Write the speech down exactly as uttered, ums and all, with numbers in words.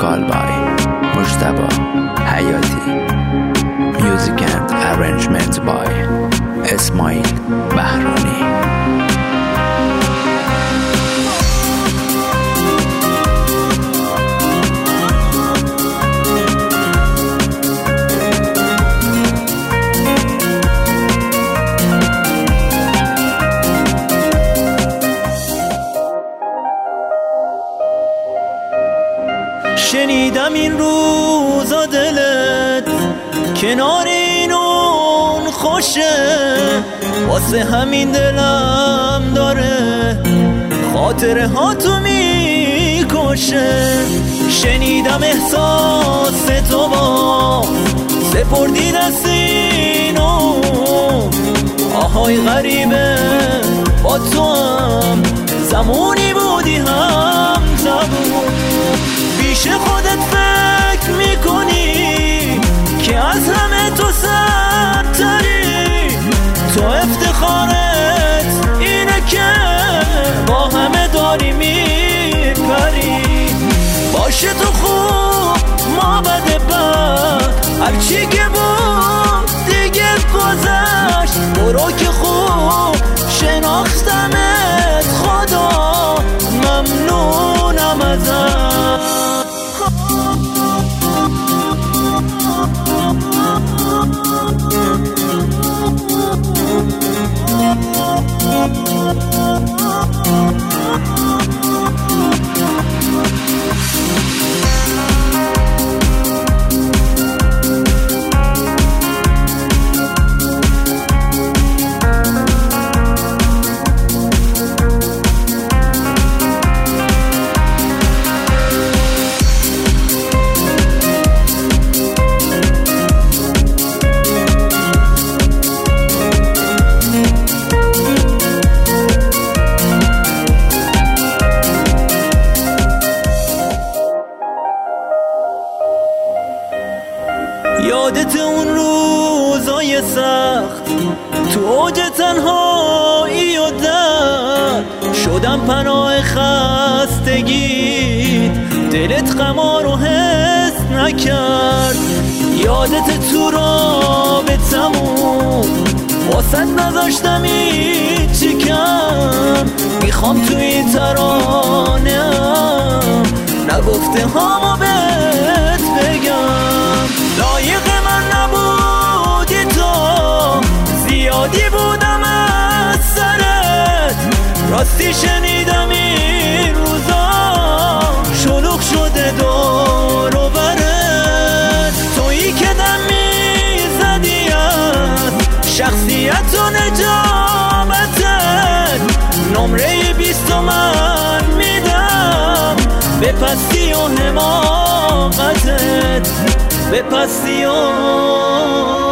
vocal by Mujtaba Hayati. Music and arrangement by Ismail Bahrani. شنیدم این روزا دلت کنار این اون خوشه، واسه همین دلم داره خاطره ها تو میکشه. شنیدم احساس تو با سپردی دستینو، آهای غریبه با تو هم زمانی بودی هم زبون. پیش خودت فکر میکنی که از همه تو سرتری، تو افتخارت اینه که با همه داری میپری. باشه تو خوب ما بده بد، هرچی که بود دیگه گذشت. برو که خوب شناختمت، خدا ممنونم ازت. یادت اون روزای سخت تو اوج تنهایی و درد، شدم پناه خستگیت، دلت غما رو حس نکرد. یادت تو رابطمون واسط نذاشتم هیچی کم، میخوام تو این ترانه‌ام نگفته هامو بهت بگم. لایق من نبودی تو، زیادی بودم از سرت، راستی شنیدم این روزا شلوغ شده دور و برت. تویی که دم میزدی از شخصیت و نجابتت، نمره بیست من میدم به پستی و حماقتت، به پستی و